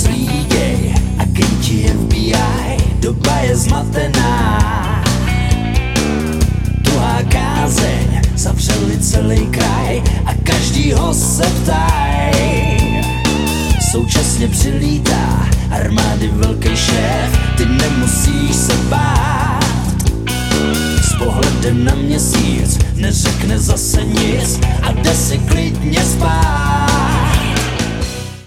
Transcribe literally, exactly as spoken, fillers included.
zlý děj, agenti F B I, doba je zmatená. Tuhá kázeň, zavřeli celý kraj a každýho se ptaj. Současně přilítá armády velký šéf, ty nemusíš se bát. S pohledem na měsíc neřekne zase nic a jde si klidně spát.